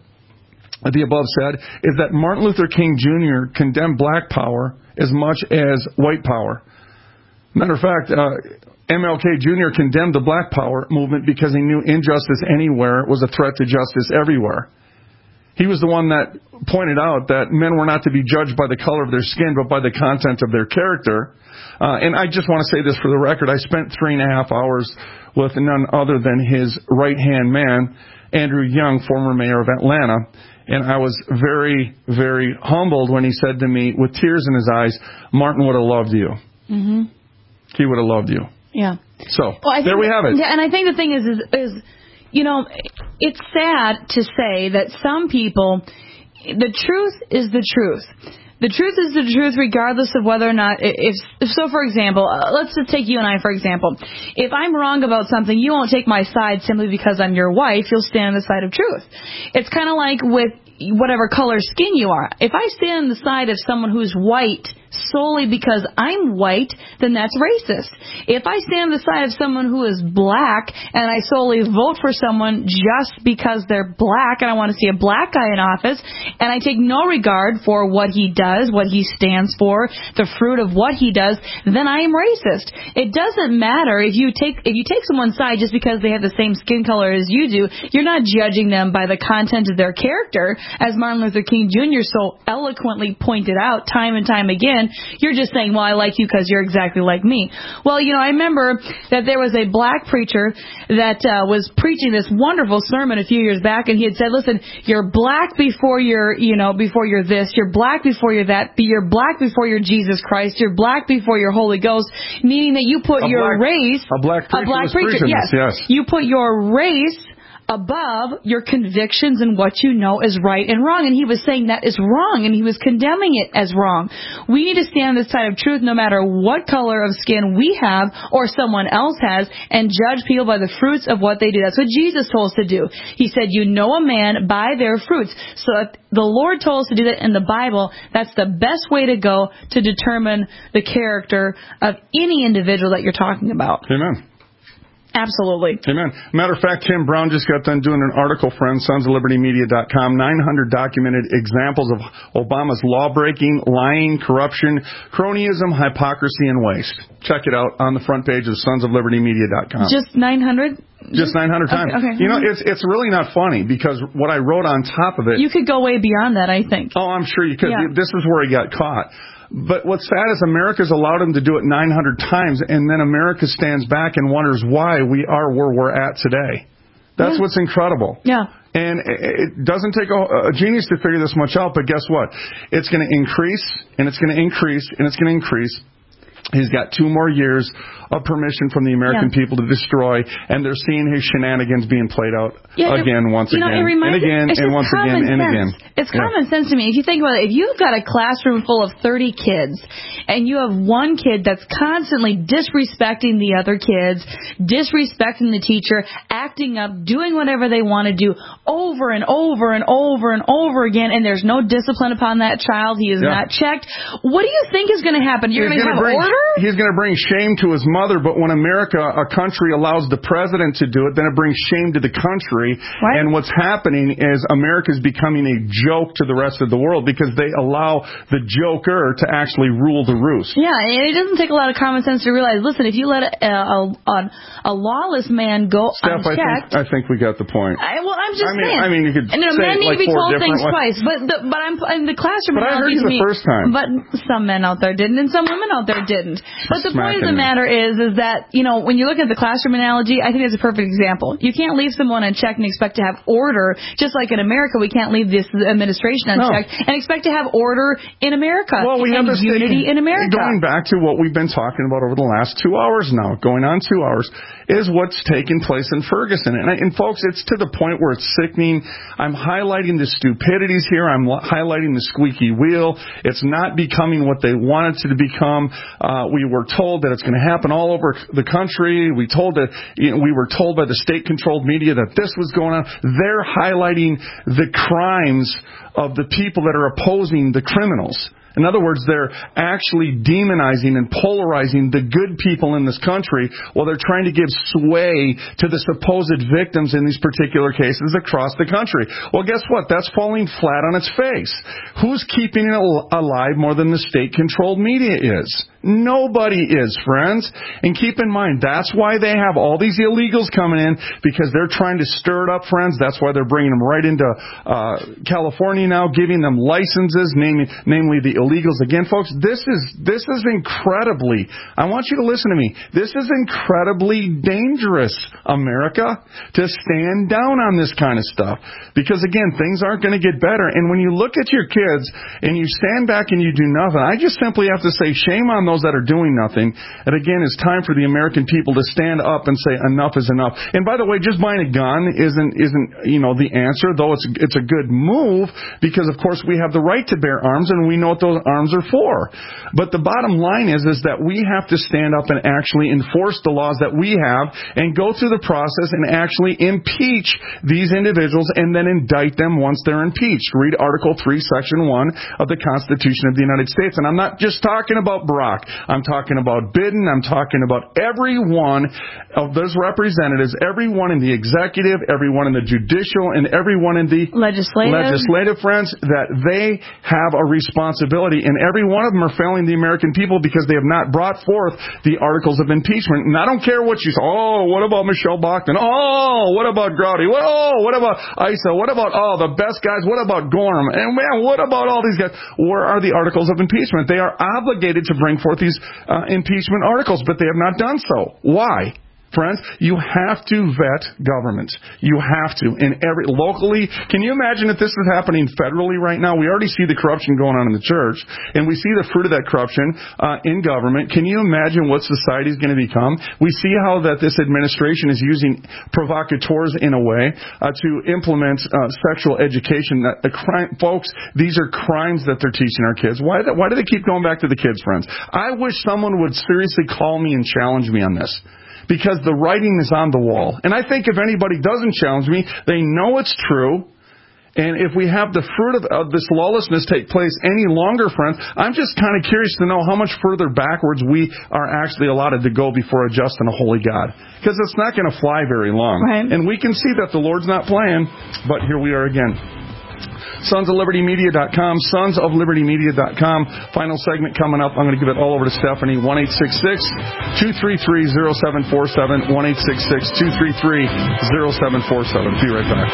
The above said, is that Martin Luther King Junior condemned black power as much as white power. Matter of fact, uh, M L K Junior condemned the black power movement because he knew injustice anywhere was a threat to justice everywhere. He was the one that pointed out that men were not to be judged by the color of their skin, but by the content of their character. Uh, and I just want to say this for the record. I spent three and a half hours with none other than his right-hand man, Andrew Young, former mayor of Atlanta. And I was very, very humbled when he said to me, with tears in his eyes, Martin would have loved you. Mm-hmm. He would have loved you. Yeah. So, well, there we have it. Yeah, and I think the thing is, is, is, you know, it's sad to say that some people, the truth is the truth. The truth is the truth regardless of whether or not, if, if so for example, uh, let's just take you and I for example. If I'm wrong about something, you won't take my side simply because I'm your wife. You'll stand on the side of truth. It's kind of like with whatever color skin you are. If I stand on the side of someone who's white solely because I'm white, then that's racist. If I stand on the side of someone who is black and I solely vote for someone just because they're black and I want to see a black guy in office and I take no regard for what he does, what he stands for, the fruit of what he does, then I am racist. It doesn't matter if you take if you take someone's side just because they have the same skin color as you do. You're not judging them by the content of their character, as Martin Luther King Junior so eloquently pointed out time and time again. You're just saying, well, I like you because you're exactly like me. Well, you know, I remember that there was a black preacher that uh, was preaching this wonderful sermon a few years back, and he had said, listen, you're black before you're, you know, before you're this, you're black before you're that, you're black before you're Jesus Christ, you're black before you're Holy Ghost, meaning that you put a your black, race, a black preacher, a black preacher yes, yes, you put your race above your convictions and what you know is right and wrong. And he was saying that is wrong, and he was condemning it as wrong. We need to stand on the side of truth no matter what color of skin we have or someone else has, and judge people by the fruits of what they do. That's what Jesus told us to do. He said, you know a man by their fruits. So if the Lord told us to do that in the Bible, that's the best way to go to determine the character of any individual that you're talking about. Amen. Absolutely. Amen. Matter of fact, Tim Brown just got done doing an article, friends, sons of liberty media dot com, nine hundred documented examples of Obama's law-breaking, lying, corruption, cronyism, hypocrisy, and waste. Check it out on the front page of sons of liberty media dot com. Just nine hundred? Just nine hundred times. Okay, okay. You know, it's it's really not funny because what I wrote on top of it... You could go way beyond that, I think. Oh, I'm sure you could. Yeah. This is where he got caught. But what's sad is America's allowed him to do it nine hundred times, and then America stands back and wonders why we are where we're at today. That's yeah. what's incredible. Yeah. And it doesn't take a, a genius to figure this much out, but guess what? It's going to increase, and it's going to increase, and it's going to increase. He's got two more years of permission from the American yeah. people to destroy, and they're seeing his shenanigans being played out yeah, again, it, once you know, again, and again, and once again, and sense. again. It's yeah. common sense to me. If you think about it, if you've got a classroom full of thirty kids, and you have one kid that's constantly disrespecting the other kids, disrespecting the teacher, acting up, doing whatever they want to do over and over and over and over again, and there's no discipline upon that child, he is yeah. not checked, what do you think is going to happen? You're going to have bring, order? He's going to bring shame to his mother, but when America, a country, allows the president to do it, then it brings shame to the country. Right. And what's happening is America's becoming a joke to the rest of the world because they allow the joker to actually rule the roost. Yeah, and it doesn't take a lot of common sense to realize, listen, if you let a, a, a, a lawless man go Steph, unchecked... I think, I think we got the point. I, well, I'm just I mean, saying. I mean, you could and, you know, say men need like to be four told things ways. twice, but the, but I'm in the classroom. But I heard you the me, first time. But some men out there didn't, and some women out there didn't. But the Smacking point of the me. matter is, is that, you know, when you look at the classroom analogy, I think it's a perfect example. You can't leave someone unchecked and expect to have order. Just like in America, we can't leave this administration unchecked no. and expect to have order in America. Well, we and have this unity thing, in America. Going back to what we've been talking about over the last two hours now, going on two hours, is what's taking place in Ferguson. And, I, and folks, it's to the point where it's sickening. I'm highlighting the stupidities here. I'm highlighting the squeaky wheel. It's not becoming what they want it to become. Uh, we were told that it's going to happen all over the country. We told that you know, we were told by the state-controlled media that this was going on. They're highlighting the crimes of the people that are opposing the criminals. In other words, they're actually demonizing and polarizing the good people in this country while they're trying to give sway to the supposed victims in these particular cases across the country. Well, guess what? That's falling flat on its face. Who's keeping it alive more than the state-controlled media is? Nobody is, friends. And keep in mind, that's why they have all these illegals coming in, because they're trying to stir it up, friends. That's why they're bringing them right into uh, California now, giving them licenses, namely, namely the illegals. Again, folks, this is this is incredibly, I want you to listen to me, this is incredibly dangerous, America, to stand down on this kind of stuff. Because, again, things aren't going to get better. And when you look at your kids and you stand back and you do nothing, I just simply have to say shame on those that are doing nothing. And again, it's time for the American people to stand up and say enough is enough. And by the way, just buying a gun isn't isn't you know the answer, though it's it's a good move, because of course we have the right to bear arms and we know what those arms are for. But the bottom line is is that we have to stand up and actually enforce the laws that we have and go through the process and actually impeach these individuals and then indict them once they're impeached. Read Article three, Section one of the Constitution of the United States. And I'm not just talking about Barack. I'm talking about Biden. I'm talking about every one of those representatives, everyone in the executive, everyone in the judicial, and everyone in the legislative, legislative friends, that they have a responsibility. And every one of them are failing the American people because they have not brought forth the articles of impeachment. And I don't care what you say. Oh, what about Michelle Bachmann? Oh, what about Growdy? Oh, what about Issa? What about, oh, the best guys? What about Gorham? And man, what about all these guys? Where are the articles of impeachment? They are obligated to bring forth these uh, impeachment articles, but they have not done so. Why? Friends, you have to vet governments. You have to. And every locally, can you imagine if this is happening federally right now? We already see the corruption going on in the church, and we see the fruit of that corruption uh, in government. Can you imagine what society is going to become? We see how that this administration is using provocateurs in a way uh, to implement uh, sexual education. That the crime, folks, these are crimes that they're teaching our kids. Why? Why do they keep going back to the kids, friends? I wish someone would seriously call me and challenge me on this, because the writing is on the wall. And I think if anybody doesn't challenge me, they know it's true. And if we have the fruit of, of this lawlessness take place any longer, friends, I'm just kind of curious to know how much further backwards we are actually allotted to go before a just and a holy God. Because it's not going to fly very long. Right. And we can see that the Lord's not playing, but here we are again. Sons of Liberty Media dot com, Sons of Liberty Media dot com. Final segment coming up. I'm going to give it all over to Stephanie. one eight six six, two three three, zero seven four seven. one eight six six, two three three, zero seven four seven. Be right back.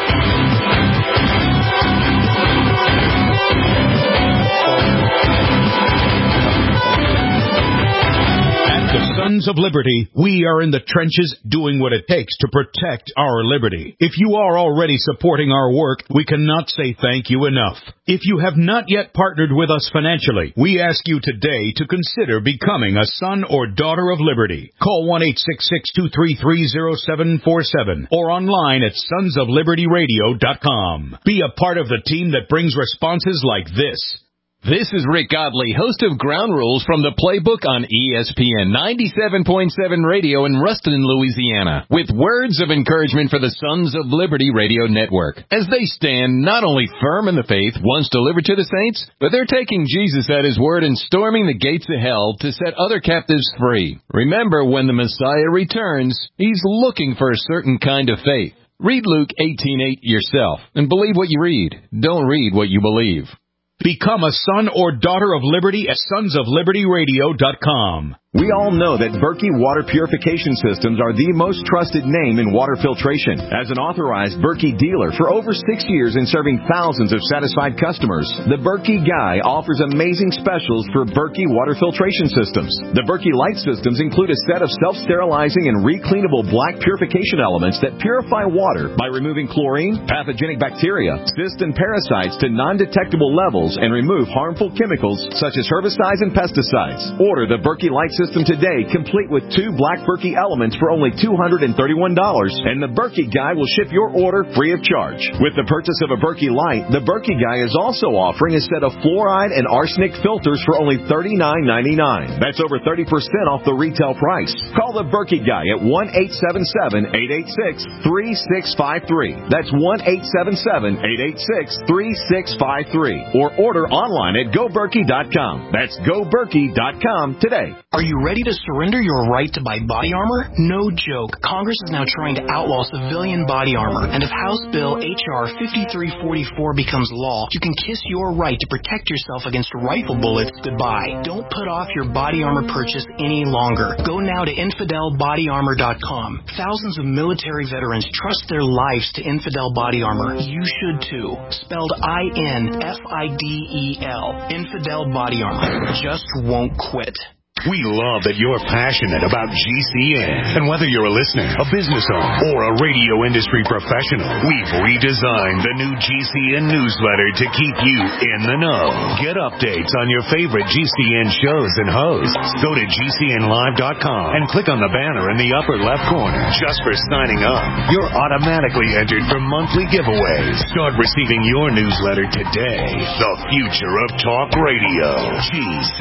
The Sons of Liberty, we are in the trenches doing what it takes to protect our liberty. If you are already supporting our work, we cannot say thank you enough. If you have not yet partnered with us financially, we ask you today to consider becoming a son or daughter of liberty. Call one eight six six, two three three, zero seven four seven or online at sons of liberty radio dot com. Be a part of the team that brings responses like this. This is Rick Godley, host of Ground Rules from the Playbook on E S P N ninety-seven point seven Radio in Ruston, Louisiana, with words of encouragement for the Sons of Liberty Radio Network, as they stand not only firm in the faith once delivered to the saints, but they're taking Jesus at his word and storming the gates of hell to set other captives free. Remember, when the Messiah returns, he's looking for a certain kind of faith. Read Luke eighteen eight yourself, and believe what you read. Don't read what you believe. Become a son or daughter of liberty at sons of liberty radio dot com. We all know that Berkey Water Purification Systems are the most trusted name in water filtration. As an authorized Berkey dealer for over six years and serving thousands of satisfied customers, the Berkey Guy offers amazing specials for Berkey Water Filtration Systems. The Berkey Light Systems include a set of self-sterilizing and recleanable black purification elements that purify water by removing chlorine, pathogenic bacteria, cysts, and parasites to non-detectable levels and remove harmful chemicals such as herbicides and pesticides. Order the Berkey Light System today, complete with two black Berkey elements for only two hundred thirty-one dollars, and the Berkey Guy will ship your order free of charge. With the purchase of a Berkey Light, the Berkey Guy is also offering a set of fluoride and arsenic filters for only thirty-nine ninety-nine. That's over thirty percent off the retail price. Call the Berkey Guy at one eight seven seven, eight eight six, three six five three. That's one eight seven seven, eight eight six, three six five three. Or order online at go berkey dot com. That's go berkey dot com today. Are you ready to surrender your right to buy body armor? No joke. Congress is now trying to outlaw civilian body armor. And if House Bill H R fifty-three forty-four becomes law, you can kiss your right to protect yourself against rifle bullets goodbye. Don't put off your body armor purchase any longer. Go now to infidel body armor dot com. Thousands of military veterans trust their lives to Infidel Body Armor. You should too. Spelled I N F I D E L. Infidel Body Armor. Just won't quit. We love that you're passionate about G C N. And whether you're a listener, a business owner, or a radio industry professional, we've redesigned the new G C N newsletter to keep you in the know. Get updates on your favorite G C N shows and hosts. Go to G C N live dot com and click on the banner in the upper left corner. Just for signing up, you're automatically entered for monthly giveaways. Start receiving your newsletter today. The future of talk radio. G C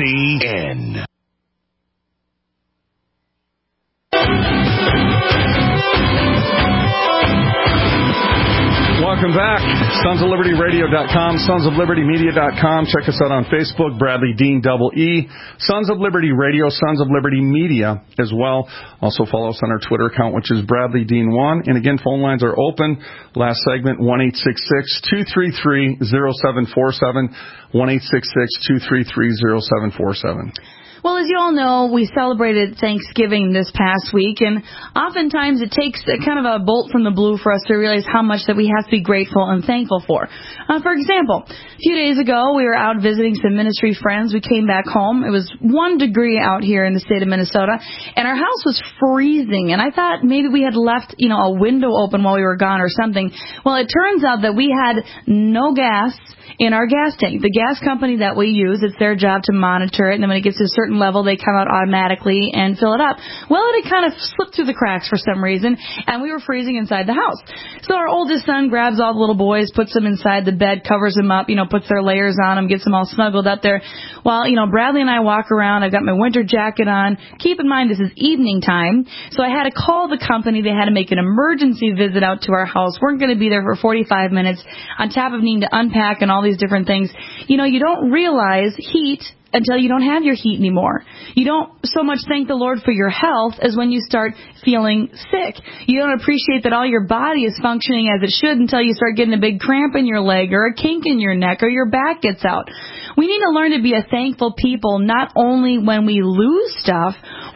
N. Welcome back. sons of liberty radio dot com, sons of liberty media dot com. Check us out on Facebook, Bradley Dean double E. Sons of Liberty Radio, Sons of Liberty Media as well. Also follow us on our Twitter account, which is Bradley Dean one. And again, phone lines are open. Last segment, one eight six six, two three three, zero seven four seven, one eight six six, two three three, zero seven four seven. Well, as you all know, we celebrated Thanksgiving this past week, and oftentimes it takes a kind of a bolt from the blue for us to realize how much that we have to be grateful and thankful for. Uh, for example, a few days ago, we were out visiting some ministry friends. We came back home. It was one degree out here in the state of Minnesota, and our house was freezing, and I thought maybe we had left, you know, a window open while we were gone or something. Well, it turns out that we had no gas in our gas tank. The gas company that we use, it's their job to monitor it, and then when it gets to a certain level, they come out automatically and fill it up. Well, it had kind of slipped through the cracks for some reason, and we were freezing inside the house. So our oldest son grabs all the little boys, puts them inside the bed, covers them up, you know, puts their layers on them, gets them all snuggled up there. While, you know, Bradley and I walk around, I've got my winter jacket on. Keep in mind, this is evening time, so I had to call the company. They had to make an emergency visit out to our house. We're going to be there for forty-five minutes, on top of needing to unpack and all these different things. You know, you don't realize heat until you don't have your heat anymore. You don't so much thank the Lord for your health as when you start feeling sick. You don't appreciate that all your body is functioning as it should until you start getting a big cramp in your leg or a kink in your neck or your back gets out. We need to learn to be a thankful people not only when we lose stuff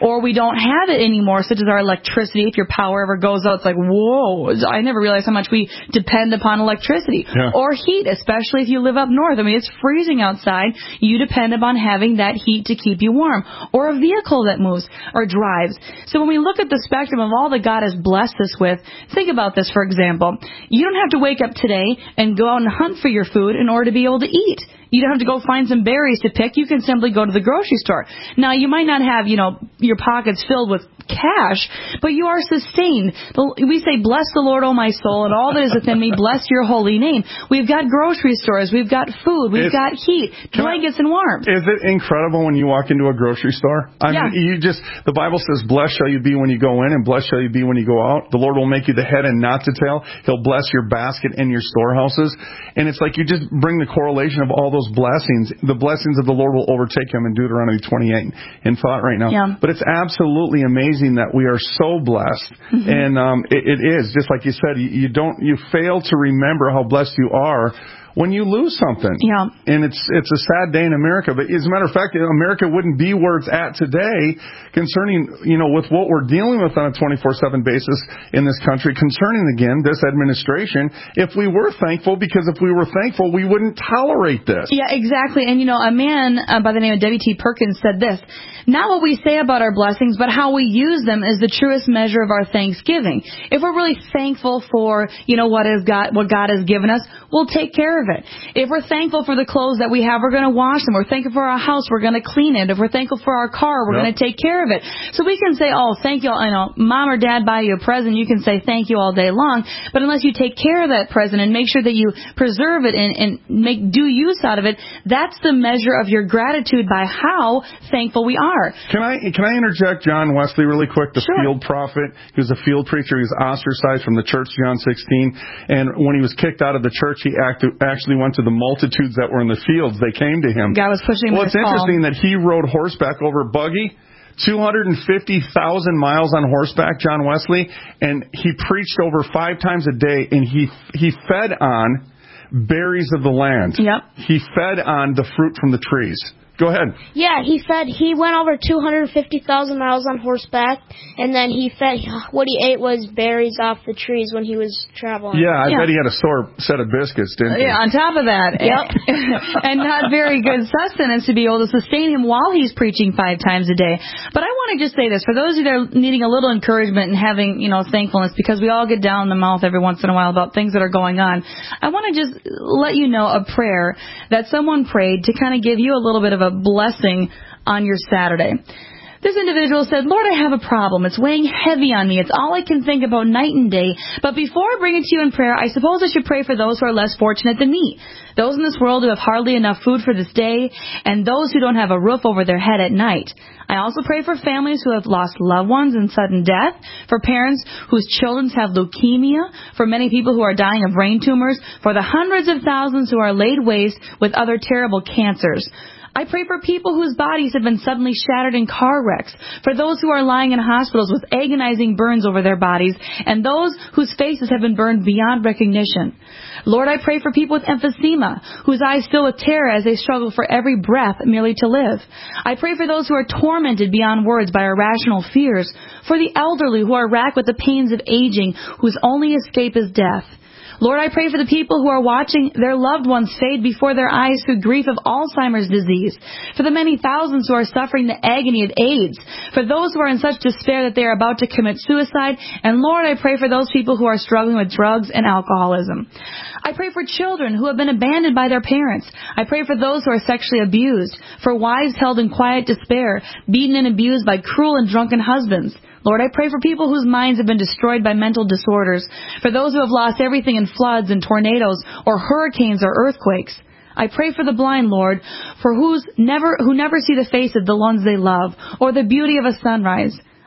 or we don't have it anymore, such as our electricity. If your power ever goes out, it's like, whoa, I never realized how much we depend upon electricity. Yeah. Or heat, especially if you live up north. I mean, it's freezing outside. You depend upon having that heat to keep you warm. Or a vehicle that moves or drives. So when we look at the spectrum of all that God has blessed us with, think about this, for example. You don't have to wake up today and go out and hunt for your food in order to be able to eat. You don't have to go find some berries to pick. You can simply go to the grocery store. Now, you might not have, you know, your pockets filled with cash, but you are sustained. We say, bless the Lord, O my soul, and all that is within me, bless your holy name. We've got grocery stores. We've got food. We've it's, got heat, blankets, and warmth. Is it incredible when you walk into a grocery store? I yeah. mean, you just, the Bible says, blessed shall you be when you go in, and blessed shall you be when you go out. The Lord will make you the head and not the tail. He'll bless your basket and your storehouses. And it's like you just bring the correlation of all those blessings. The blessings of the Lord will overtake him in Deuteronomy twenty-eight in thought right now. Yeah. But it's absolutely amazing that we are so blessed. Mm-hmm. And um, it, it is, just like you said, you, you don't, you fail to remember how blessed you are when you lose something. Yeah. And it's it's a sad day in America. But as a matter of fact, America wouldn't be where it's at today concerning, you know, with what we're dealing with on a twenty-four seven basis in this country concerning, again, this administration, if we were thankful, because if we were thankful, we wouldn't tolerate this. Yeah, exactly. And, you know, a man uh, by the name of W T Perkins said this, not what we say about our blessings, but how we use them is the truest measure of our thanksgiving. If we're really thankful for, you know, what is God, what God has given us, we'll take care of it. If we're thankful for the clothes that we have, we're going to wash them. We're thankful for our house, we're going to clean it. If we're thankful for our car, we're yep. going to take care of it. So we can say, oh, thank you. You know, mom or dad buy you a present, you can say thank you all day long. But unless you take care of that present and make sure that you preserve it and, and make due use out of it, that's the measure of your gratitude by how thankful we are. Can I can I interject John Wesley really quick, the sure. field prophet? He was a field preacher. He was ostracized from the church, John sixteen. And when he was kicked out of the church, he act, actually went to the multitudes that were in the fields. They came to him. God was pushing him. Well, it's interesting that he rode horseback over buggy. two hundred fifty thousand miles on horseback, John Wesley, and he preached over five times a day, and he he fed on berries of the land. Yep. He fed on the fruit from the trees. Go ahead. Yeah, he fed, he went over two hundred fifty thousand miles on horseback, and then he fed, what he ate was berries off the trees when he was traveling. Yeah, I yeah. bet he had a sore set of biscuits, didn't he? Yeah, on top of that. Yep. And not very good sustenance to be able to sustain him while he's preaching five times a day. But I want to just say this, for those of you that are needing a little encouragement and having, you know, thankfulness, because we all get down in the mouth every once in a while about things that are going on, I want to just let you know a prayer that someone prayed to kind of give you a little bit of a blessing on your Saturday. This individual said, Lord, I have a problem. It's weighing heavy on me. It's all I can think about night and day. But before I bring it to you in prayer, I suppose I should pray for those who are less fortunate than me. Those in this world who have hardly enough food for this day, and those who don't have a roof over their head at night. I also pray for families who have lost loved ones in sudden death, for parents whose children have leukemia, for many people who are dying of brain tumors, for the hundreds of thousands who are laid waste with other terrible cancers. I pray for people whose bodies have been suddenly shattered in car wrecks, for those who are lying in hospitals with agonizing burns over their bodies, and those whose faces have been burned beyond recognition. Lord, I pray for people with emphysema, whose eyes fill with terror as they struggle for every breath merely to live. I pray for those who are tormented beyond words by irrational fears, for the elderly who are racked with the pains of aging, whose only escape is death. Lord, I pray for the people who are watching their loved ones fade before their eyes through grief of Alzheimer's disease, for the many thousands who are suffering the agony of AIDS, for those who are in such despair that they are about to commit suicide, and Lord, I pray for those people who are struggling with drugs and alcoholism. I pray for children who have been abandoned by their parents. I pray for those who are sexually abused, for wives held in quiet despair, beaten and abused by cruel and drunken husbands. Lord, I pray for people whose minds have been destroyed by mental disorders, for those who have lost everything in floods and tornadoes or hurricanes or earthquakes. I pray for the blind, Lord, for whose never, who never see the face of the ones they love or the beauty of a sunrise.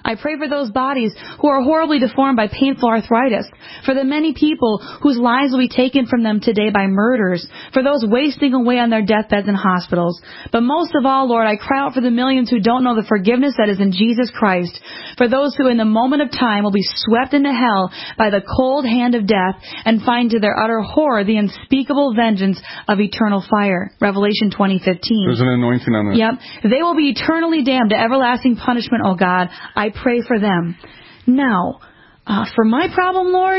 I pray for those bodies who are horribly deformed by painful arthritis, for the many people whose lives will be taken from them today by murders, for those wasting away on their deathbeds in hospitals. But most of all, Lord, I cry out for the millions who don't know the forgiveness that is in Jesus Christ, for those who in the moment of time will be swept into hell by the cold hand of death and find to their utter horror the unspeakable vengeance of eternal fire. Revelation twenty fifteen. There's an anointing on that. Yep. They will be eternally damned to everlasting punishment, O God. I pray for them. Now, uh, for my problem, Lord,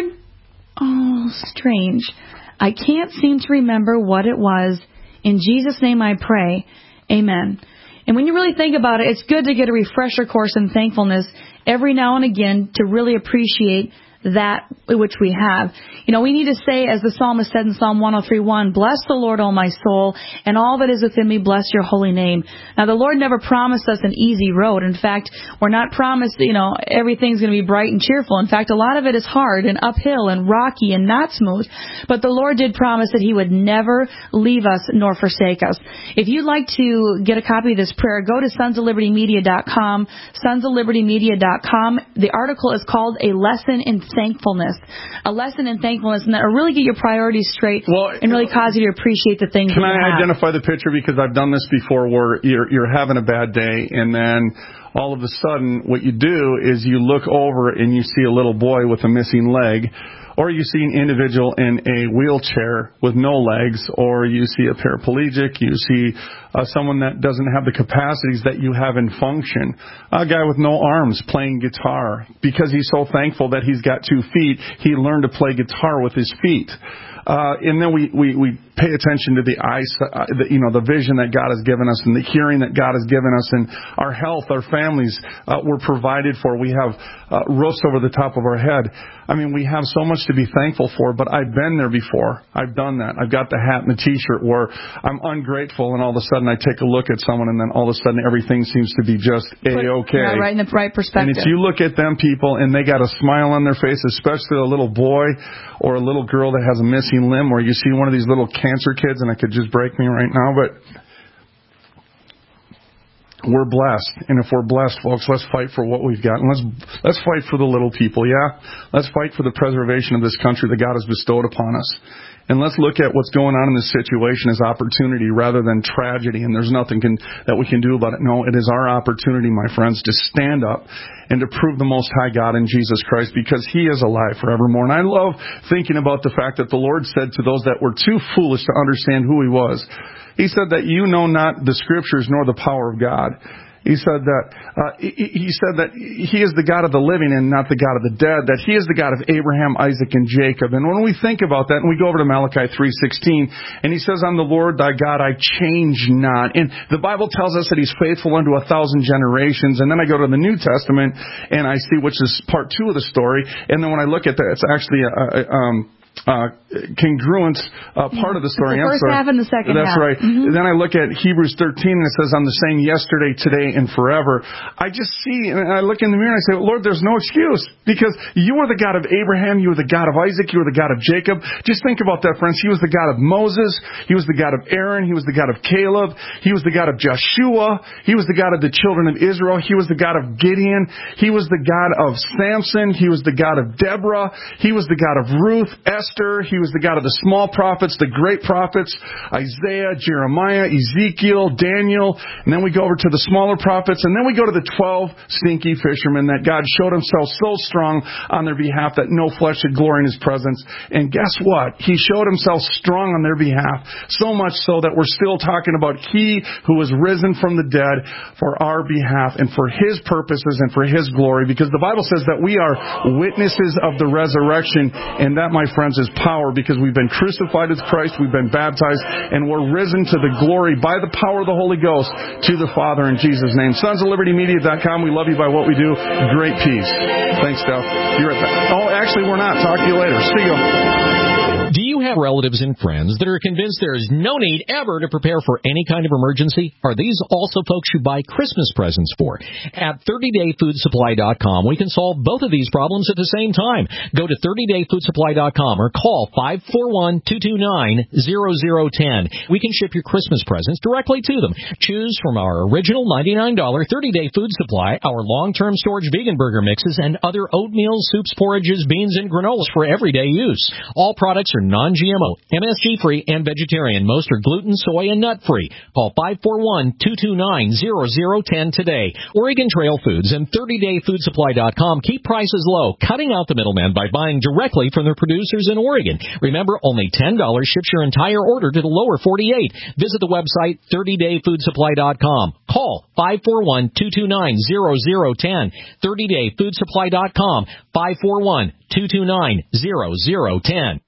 oh, strange. I can't seem to remember what it was. In Jesus' name I pray. Amen. And when you really think about it, it's good to get a refresher course in thankfulness every now and again to really appreciate that which we have. You know, we need to say, as the psalmist said in Psalm one oh three one, bless the Lord, O my soul, and all that is within me, bless your holy name. Now, the Lord never promised us an easy road. In fact, we're not promised, you know, everything's going to be bright and cheerful. In fact, a lot of it is hard and uphill and rocky and not smooth. But the Lord did promise that He would never leave us nor forsake us. If you'd like to get a copy of this prayer, go to sons of liberty media dot com, sons of liberty media dot com. The article is called A Lesson in Thankfulness. A lesson in thankfulness, and that'll really get your priorities straight well, and really cause you to appreciate the things Can that you I have. identify the picture? Because I've done this before where you're, you're having a bad day, and then all of a sudden what you do is you look over and you see a little boy with a missing leg, or you see an individual in a wheelchair with no legs, or you see a paraplegic, you see uh, someone that doesn't have the capacities that you have in function, a guy with no arms playing guitar. Because he's so thankful that he's got two feet, he learned to play guitar with his feet. Uh, and then we, we, we pay attention to the eyes, uh, the, you know, the vision that God has given us and the hearing that God has given us, and our health, our families, uh, we're provided for. We have uh, roofs over the top of our head. I mean, we have so much to be thankful for, but I've been there before. I've done that. I've got the hat and the T-shirt where I'm ungrateful, and all of a sudden I take a look at someone, and then all of a sudden everything seems to be just A-okay. Yeah, right in the right perspective. And if you look at them people and they got a smile on their face, especially a little boy or a little girl that has a missing limb, or you see one of these little cancer kids, and it could just break me right now, but we're blessed. And if we're blessed, folks, let's fight for what we've got. And let's let's fight for the little people, yeah? Let's fight for the preservation of this country that God has bestowed upon us. And let's look at what's going on in this situation as opportunity rather than tragedy, and there's nothing can, that we can do about it. No, it is our opportunity, my friends, to stand up and to prove the Most High God in Jesus Christ, because He is alive forevermore. And I love thinking about the fact that the Lord said to those that were too foolish to understand who He was, He said that you know not the Scriptures nor the power of God. He said that uh, he, he said that He is the God of the living and not the God of the dead, that He is the God of Abraham, Isaac, and Jacob. And when we think about that, and we go over to Malachi three sixteen, and He says, I'm the Lord thy God, I change not. And the Bible tells us that He's faithful unto a thousand generations. And then I go to the New Testament, and I see, which is part two of the story, and then when I look at that, it's actually a, a um Uh, congruent uh, part of the story. The first I'm sorry. half and the second That's half. right. Mm-hmm. Then I look at Hebrews thirteen, and it says, I'm the same yesterday, today, and forever. I just see, and I look in the mirror, and I say, Lord, there's no excuse, because you are the God of Abraham, you are the God of Isaac, you are the God of Jacob. Just think about that, friends. He was the God of Moses, He was the God of Aaron, He was the God of Caleb, He was the God of Joshua, He was the God of the children of Israel, He was the God of Gideon, He was the God of Samson, He was the God of Deborah, He was the God of Ruth, Esther, He was the God of the small prophets, the great prophets, Isaiah, Jeremiah, Ezekiel, Daniel, and then we go over to the smaller prophets, and then we go to the twelve stinky fishermen that God showed Himself so strong on their behalf that no flesh should glory in His presence. And guess what? He showed Himself strong on their behalf, so much so that we're still talking about He who was risen from the dead for our behalf and for His purposes and for His glory, because the Bible says that we are witnesses of the resurrection, and that, my friends, is power, because we've been crucified with Christ, we've been baptized, and we're risen to the glory by the power of the Holy Ghost to the Father in Jesus' name. sons of liberty media dot com. We love you by what we do. Great peace. Thanks, Steph. You're at that. Oh, actually, we're not. Talk to you later. See you. Do you have relatives and friends that are convinced there is no need ever to prepare for any kind of emergency? Are these also folks you buy Christmas presents for? At thirty day food supply dot com, we can solve both of these problems at the same time. Go to thirty day food supply dot com or call five four one, two two nine, zero zero one zero. We can ship your Christmas presents directly to them. Choose from our original ninety-nine dollars thirty day food supply, our long-term storage vegan burger mixes, and other oatmeal, soups, porridges, beans, and granolas for everyday use. All products are non-G M O, M S G-free, and vegetarian. Most are gluten, soy, and nut-free. Call five four one, two two nine, zero zero one zero today. Oregon Trail Foods and thirty day food supply dot com keep prices low, cutting out the middleman by buying directly from their producers in Oregon. Remember, only ten dollars ships your entire order to the lower forty-eight. Visit the website thirty day food supply dot com. Call five four one, two two nine, zero zero one zero. thirty day food supply dot com, five four one, two two nine, zero zero one zero.